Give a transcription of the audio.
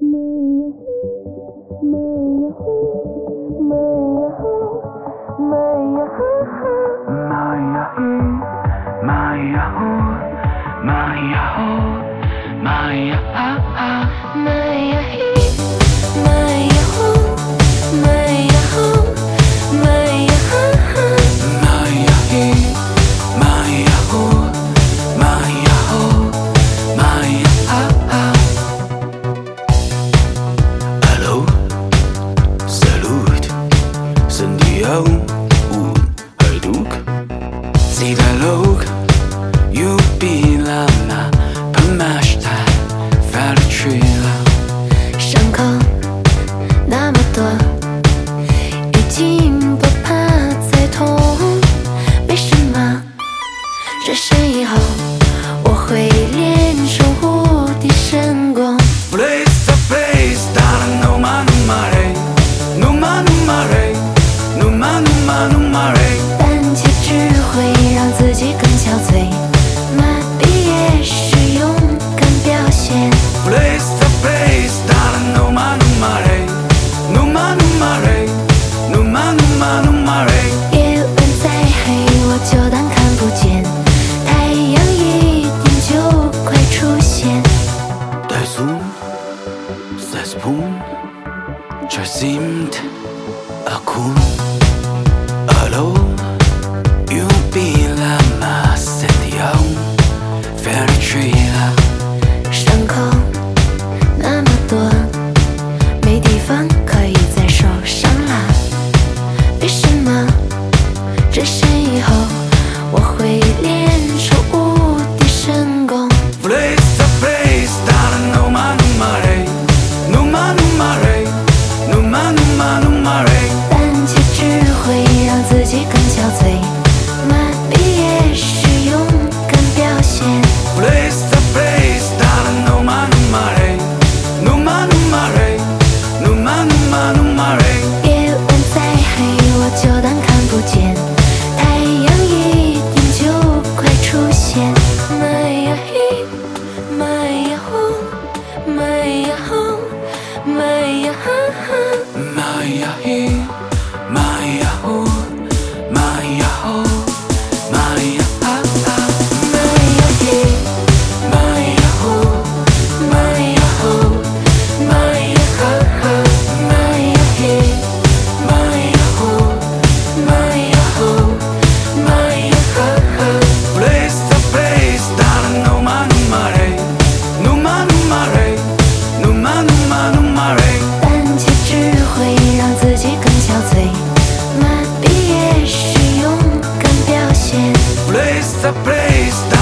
Dialog jubilana pomashta vertrila 伤口那么多，已经不怕再痛。为什么转身以后我会练成无敌神功 Place the place that no man no mare no man no mare no man no man no mare 胆怯只会让自己更憔悴，麻痹也是勇敢表现。 Place the place that no man no mare no man no mare no man no man no mare 夜晚再黑我就当看不见，太阳一定就快出现。 Der Zoom, der Spoon, Jazimt, Akun, Allo, Jubilama, Setiam, Vertrila 伤口那么多，没地方可以再受伤了。为什么转身以后我会练出无敌神功？ Place the place that no man no mare no man no mare no man no man no mare 胆怯只会让自己更憔悴，麻痹也是勇敢表现。 Place the place that no man no mare no man no mare no man no man no mare 夜晚再黑我就当看不见，太阳一定就快出现。Maya he, Maya ho, Maya ho, Maya ha ha. Maya he, Maya ho, Maya ho, Maya ha ha. Maya he, Maya ho, Maya ho, Maya ha ha. Maya he, Maya ho, Maya ho, Maya ha ha. place the place that no man no mare no man no mare no man no man no mare 胆怯只会让自己更憔悴，麻痹也是勇敢表现。 place the place that